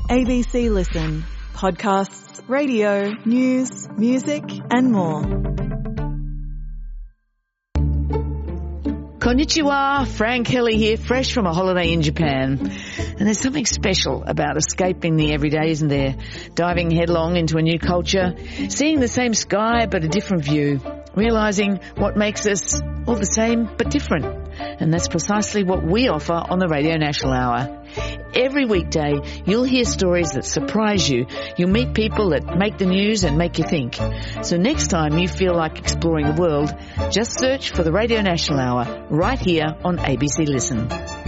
ABC Listen. Podcasts, radio, news, music and more. Konnichiwa, Frank Kelly here, fresh from a holiday in Japan. And there's something special about escaping the everyday, isn't there? Diving headlong into a new culture, seeing the same sky but a different view, realising what makes us all the same but different. And that's precisely what we offer on the Radio National Hour. Every weekday, you'll hear stories that surprise you. You'll meet people that make the news and make you think. So next time you feel like exploring the world, just search for the Radio National Hour right here on ABC Listen.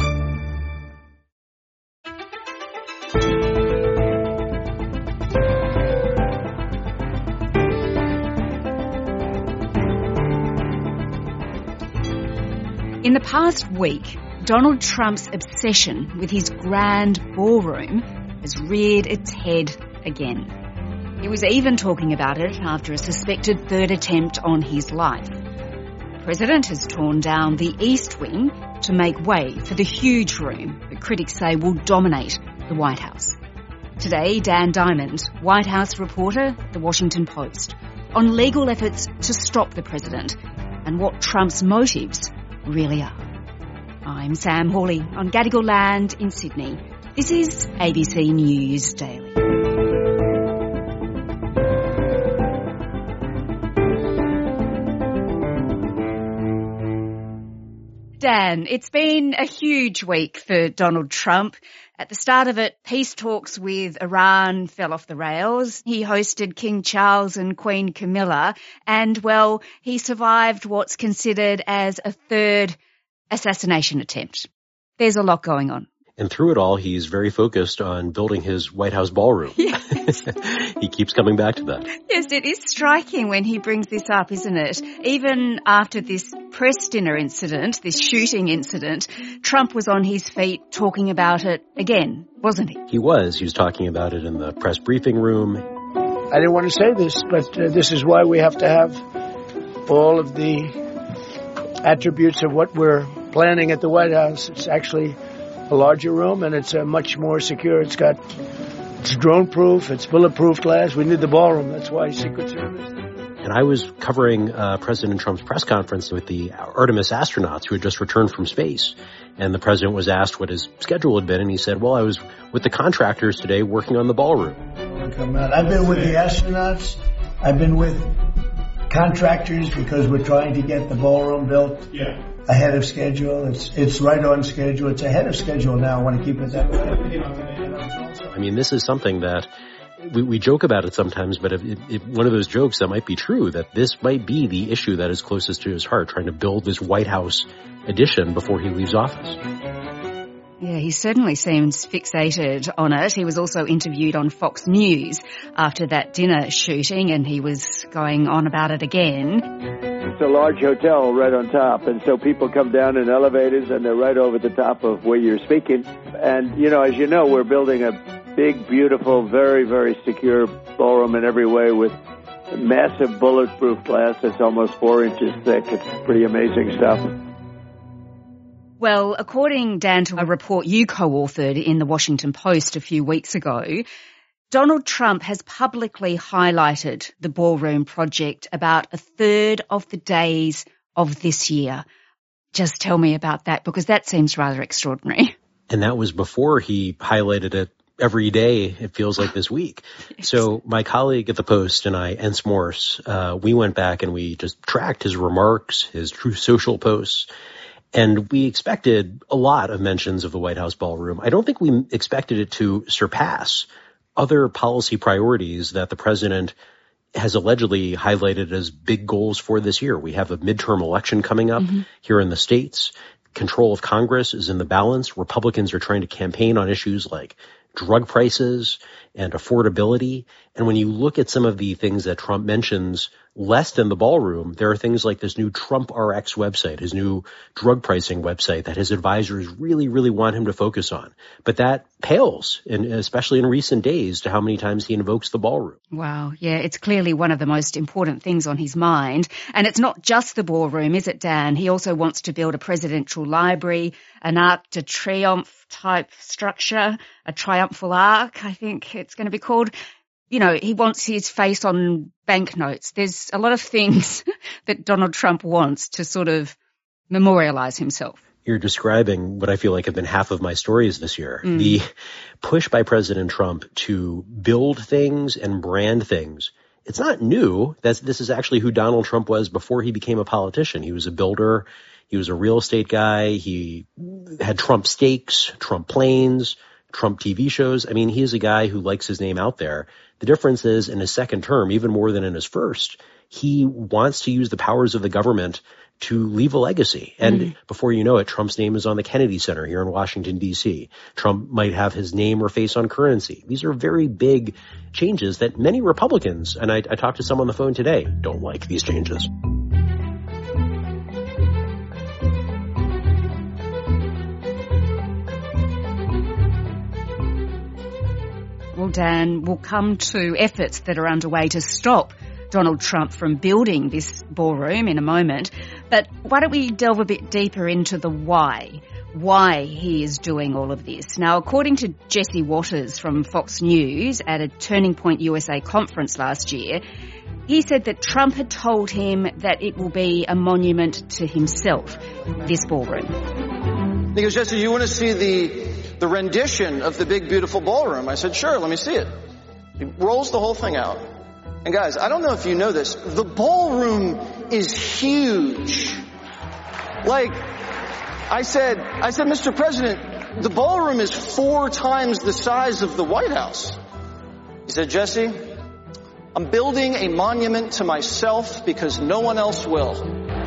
In the past week, Donald Trump's obsession with his grand ballroom has reared its head again. He was even talking about it after a suspected third attempt on his life. The President has torn down the East Wing to make way for the huge room that critics say will dominate the White House. Today, Dan Diamond, White House reporter at The Washington Post, on legal efforts to stop the President and what Trump's motives really are. I'm Sam Hawley on Gadigal Land in Sydney. This is ABC News Daily. Dan, it's been a huge week for Donald Trump. At the start of it, peace talks with Iran fell off the rails. He hosted King Charles and Queen Camilla, and, well, he survived what's considered as a third assassination attempt. There's a lot going on. And through it all, he's very focused on building his White House ballroom. Yes. He keeps coming back to that. Yes, it is striking when he brings this up, isn't it? Even after this press dinner incident, this shooting incident, Trump was on his feet talking about it again, wasn't he? He was. He was talking about it in the press briefing room. I didn't want to say this, but this is why we have to have all of the attributes of what we're planning at the White House. It's actually a larger room, and it's much more secure. It's drone-proof, it's bulletproof glass. We need the ballroom. That's why Secret Service. And I was covering President Trump's press conference with the Artemis astronauts who had just returned from space. And the president was asked what his schedule had been, and he said, well, I was with the contractors today working on the ballroom. I've been with the astronauts. I've been with contractors because we're trying to get the ballroom built. Yeah. Ahead of schedule. It's right on schedule. It's ahead of schedule now. I want to keep it that way. I mean, this is something that we joke about it sometimes, but one of those jokes that might be true, that this might be the issue that is closest to his heart, trying to build this White House addition before he leaves office. Yeah, he certainly seems fixated on it. He was also interviewed on Fox News after that dinner shooting, and he was going on about it again. It's a large hotel right on top, and so people come down in elevators, and they're right over the top of where you're speaking. And, as you know, we're building a big, beautiful, very, very secure ballroom in every way with massive bulletproof glass that's almost 4 inches thick. It's pretty amazing stuff. Well, according, Dan, to a report you co-authored in The Washington Post a few weeks ago, Donald Trump has publicly highlighted the ballroom project about a third of the days of this year. Just tell me about that, because that seems rather extraordinary. And that was before he highlighted it every day, it feels like, this week. Yes. So my colleague at the Post and I, Ence Morse, we went back and we just tracked his remarks, his Truth Social posts. And we expected a lot of mentions of the White House ballroom. I don't think we expected it to surpass other policy priorities that the president has allegedly highlighted as big goals for this year. We have a midterm election coming up here in the States. Control of Congress is in the balance. Republicans are trying to campaign on issues like drug prices and affordability. And when you look at some of the things that Trump mentions less than the ballroom, there are things like this new Trump RX website, his new drug pricing website that his advisors really, really want him to focus on. But that pales, and especially in recent days, to how many times he invokes the ballroom. Wow. Yeah, it's clearly one of the most important things on his mind. And it's not just the ballroom, is it, Dan? He also wants to build a presidential library, an Arc de Triomphe type structure, a triumphal arc, I think it's going to be called. You know, he wants his face on banknotes. There's a lot of things that Donald Trump wants to sort of memorialize himself. You're describing what I feel like have been half of my stories this year. The push by President Trump to build things and brand things. It's not new. This is actually who Donald Trump was before he became a politician. He was a builder. He was a real estate guy. He had Trump steaks, Trump planes, Trump TV shows. I mean, he is a guy who likes his name out there. The difference is in his second term, even more than in his first, he wants to use the powers of the government to leave a legacy. And before you know it, Trump's name is on the Kennedy Center here in Washington, D.C. Trump might have his name or face on currency. These are very big changes that many Republicans, and I talked to someone on the phone today, don't like these changes. Well, Dan, we'll come to efforts that are underway to stop Donald Trump from building this ballroom in a moment. But why don't we delve a bit deeper into the why he is doing all of this. Now, according to Jesse Waters from Fox News at a Turning Point USA conference last year, he said that Trump had told him that it will be a monument to himself, this ballroom. He goes, Jesse, you want to see the rendition of the big, beautiful ballroom? I said, sure, let me see it. He rolls the whole thing out. And guys, I don't know if you know this, the ballroom is huge. Like, I said, Mr. President, the ballroom is 4 times the size of the White House. He said, Jesse, I'm building a monument to myself because no one else will.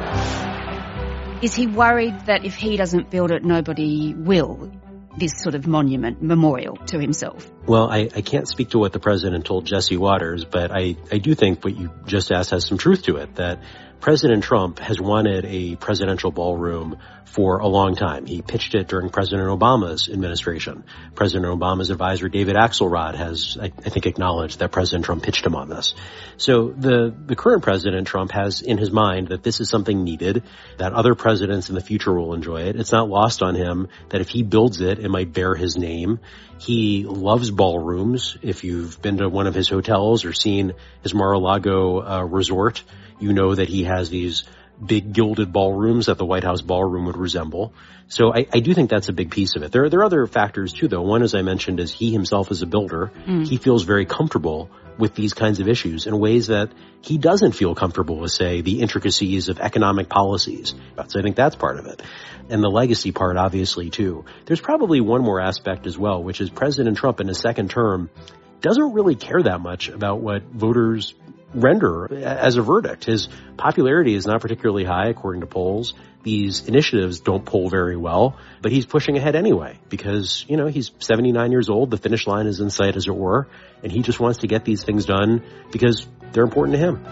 Is he worried that if he doesn't build it, nobody will? This sort of monument, memorial to himself? Well, I can't speak to what the president told Jesse Waters, but I do think what you just asked has some truth to it, that President Trump has wanted a presidential ballroom for a long time. He pitched it during President Obama's administration. President Obama's advisor, David Axelrod, has, I think, acknowledged that President Trump pitched him on this. So the current President Trump has in his mind that this is something needed, that other presidents in the future will enjoy it. It's not lost on him that if he builds it, it might bear his name. He loves ballrooms. If you've been to one of his hotels or seen his Mar-a-Lago resort, you know that he has these big gilded ballrooms that the White House ballroom would resemble. So I do think that's a big piece of it. There are other factors too, though. One, as I mentioned, is he himself is a builder. He feels very comfortable with these kinds of issues in ways that he doesn't feel comfortable with, say, the intricacies of economic policies. So I think that's part of it. And the legacy part, obviously, too. There's probably one more aspect as well, which is President Trump in his second term doesn't really care that much about what voters render as a verdict. His popularity is not particularly high, according to polls. These initiatives don't poll very well, but he's pushing ahead anyway because, you know, he's 79 years old. The finish line is in sight, as it were, and he just wants to get these things done because they're important to him.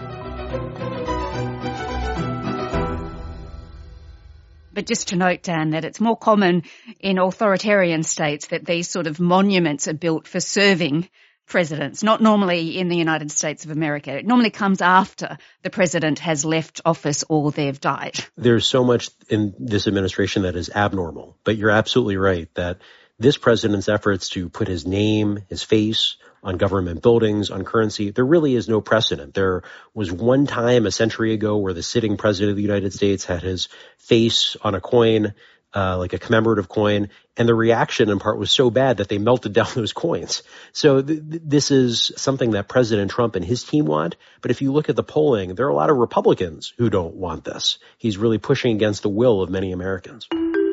But just to note, Dan, that it's more common in authoritarian states that these sort of monuments are built for serving presidents, not normally in the United States of America. It normally comes after the president has left office or they've died. There's so much in this administration that is abnormal, but you're absolutely right that this president's efforts to put his name, his face on government buildings, on currency, there really is no precedent. There was one time a century ago where the sitting president of the United States had his face on a coin, like a commemorative coin, and the reaction in part was so bad that they melted down those coins. So this is something that President Trump and his team want. But if you look at the polling, there are a lot of Republicans who don't want this. He's really pushing against the will of many Americans.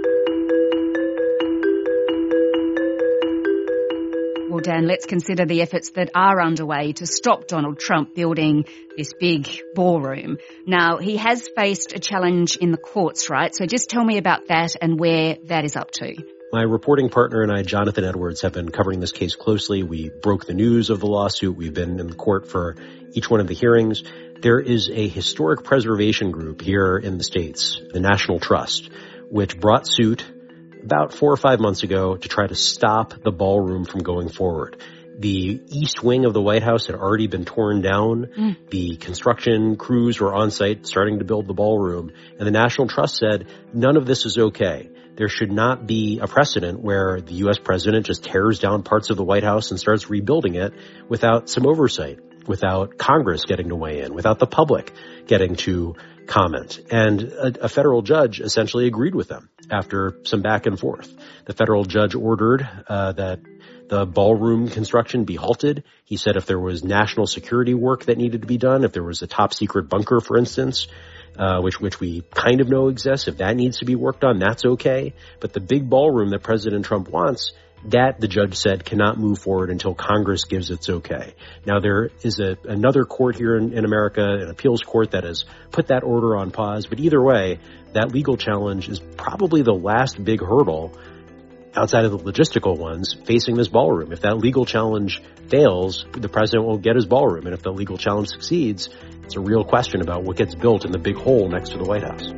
Well, Dan, let's consider the efforts that are underway to stop Donald Trump building this big ballroom. Now, he has faced a challenge in the courts, right? So just tell me about that and where that is up to. My reporting partner and I, Jonathan Edwards, have been covering this case closely. We broke the news of the lawsuit. We've been in the court for each one of the hearings. There is a historic preservation group here in the States, the National Trust, which brought suit about 4 or 5 months ago to try to stop the ballroom from going forward. The east wing of the White House had already been torn down. The construction crews were on site starting to build the ballroom. And the National Trust said, none of this is okay. There should not be a precedent where the U.S. president just tears down parts of the White House and starts rebuilding it without some oversight, without Congress getting to weigh in, without the public getting to comment. And a federal judge essentially agreed with them after some back and forth. The federal judge ordered that the ballroom construction be halted. He said if there was national security work that needed to be done, if there was a top secret bunker, for instance, which we kind of know exists, if that needs to be worked on, that's okay. But the big ballroom that President Trump wants, that, the judge said, cannot move forward until Congress gives its okay. Now, there is another court here in America, an appeals court, that has put that order on pause. But either way, that legal challenge is probably the last big hurdle outside of the logistical ones facing this ballroom. If that legal challenge fails, the president won't get his ballroom. And if the legal challenge succeeds, it's a real question about what gets built in the big hole next to the White House.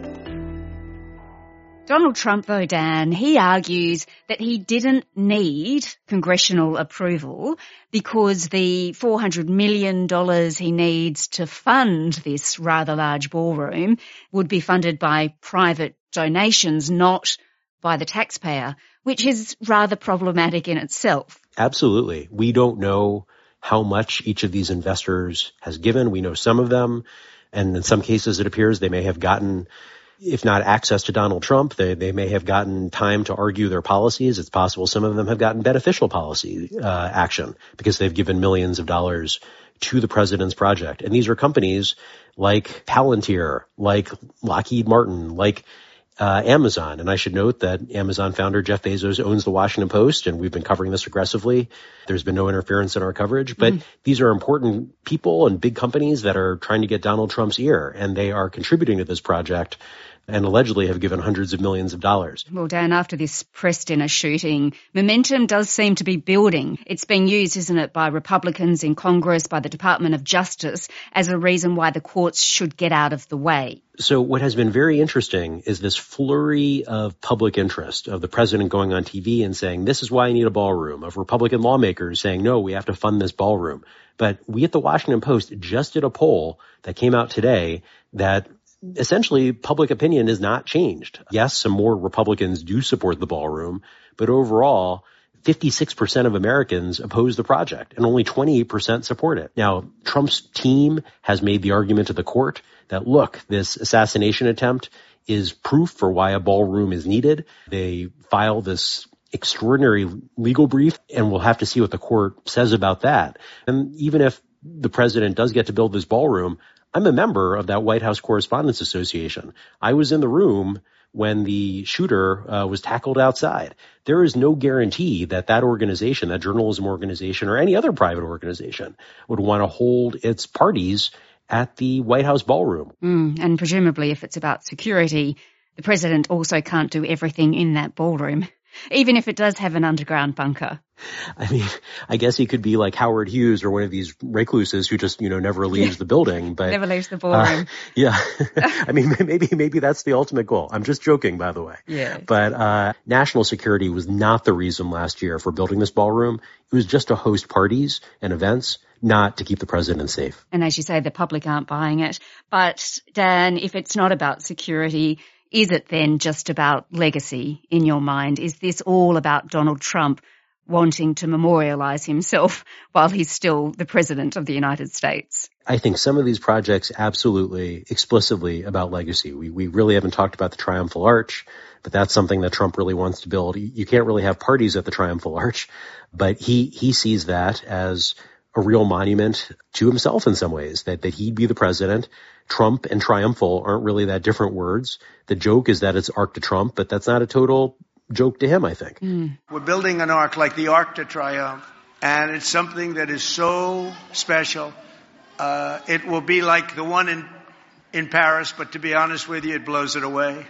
Donald Trump, though, Dan, he argues that he didn't need congressional approval because the $400 million he needs to fund this rather large ballroom would be funded by private donations, not by the taxpayer, which is rather problematic in itself. Absolutely. We don't know how much each of these investors has given. We know some of them, and in some cases it appears they may have gotten, if not access to Donald Trump, they may have gotten time to argue their policies. It's possible some of them have gotten beneficial policy action because they've given millions of dollars to the president's project. And these are companies like Palantir, like Lockheed Martin, like Amazon. And I should note that Amazon founder Jeff Bezos owns the Washington Post, and we've been covering this aggressively. There's been no interference in our coverage, but these are important people and big companies that are trying to get Donald Trump's ear, and they are contributing to this project and allegedly have given hundreds of millions of dollars. Well, Dan, after this press dinner shooting, momentum does seem to be building. It's being used, isn't it, by Republicans in Congress, by the Department of Justice, as a reason why the courts should get out of the way. So what has been very interesting is this flurry of public interest, of the president going on TV and saying, this is why I need a ballroom, of Republican lawmakers saying, no, we have to fund this ballroom. But we at the Washington Post just did a poll that came out today that essentially public opinion has not changed. Yes, some more Republicans do support the ballroom, but overall, 56% of Americans oppose the project and only 28% support it. Now, Trump's team has made the argument to the court that, look, this assassination attempt is proof for why a ballroom is needed. They file this extraordinary legal brief, and we'll have to see what the court says about that. And even if the president does get to build this ballroom, I'm a member of that White House Correspondents Association. I was in the room when the shooter was tackled outside. There is no guarantee that that organization, that journalism organization, or any other private organization would want to hold its parties at the White House ballroom. And presumably, if it's about security, the president also can't do everything in that ballroom, even if it does have an underground bunker. I mean, I guess he could be like Howard Hughes or one of these recluses who just, never leaves the building. But never leaves the ballroom. Yeah. I mean, maybe that's the ultimate goal. I'm just joking, by the way. Yeah. But national security was not the reason last year for building this ballroom. It was just to host parties and events, not to keep the president safe. And as you say, the public aren't buying it. But Dan, if it's not about security, is it then just about legacy in your mind? Is this all about Donald Trump wanting to memorialize himself while he's still the president of the United States? I think some of these projects absolutely explicitly about legacy. We really haven't talked about the Triumphal Arch, but that's something that Trump really wants to build. You can't really have parties at the Triumphal Arch, but he sees that as a real monument to himself in some ways, that he'd be the president. Trump and triumphal aren't really that different words. The joke is that it's Arc de Trump, but that's not a total joke to him, I think. We're building an arc like the Arc de Triomphe, and it's something that is so special. It will be like the one in Paris, but to be honest with you, it blows it away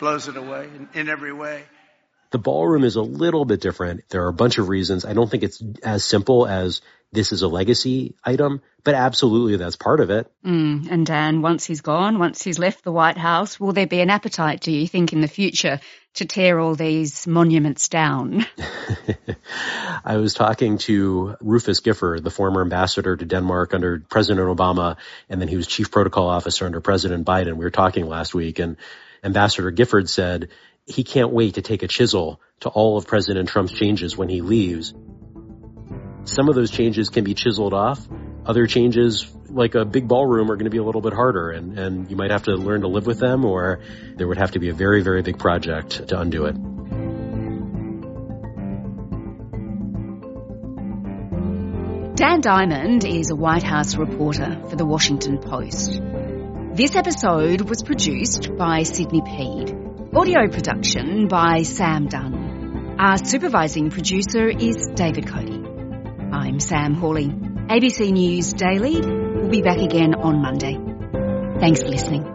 in every way. The ballroom is a little bit different. There are a bunch of reasons. I don't think it's as simple as this is a legacy item, but absolutely that's part of it. And Dan, once he's gone, once he's left the White House, will there be an appetite, do you think, in the future to tear all these monuments down? I was talking to Rufus Gifford, the former ambassador to Denmark under President Obama, and then he was chief protocol officer under President Biden. We were talking last week, and Ambassador Gifford said he can't wait to take a chisel to all of President Trump's changes when he leaves. Some of those changes can be chiseled off. Other changes, like a big ballroom, are going to be a little bit harder, and you might have to learn to live with them, or there would have to be a very, very big project to undo it. Dan Diamond is a White House reporter for The Washington Post. This episode was produced by Sydney Peed. Audio production by Sam Dunn. Our supervising producer is David Cody. I'm Sam Hawley. ABC News Daily will be back again on Monday. Thanks for listening.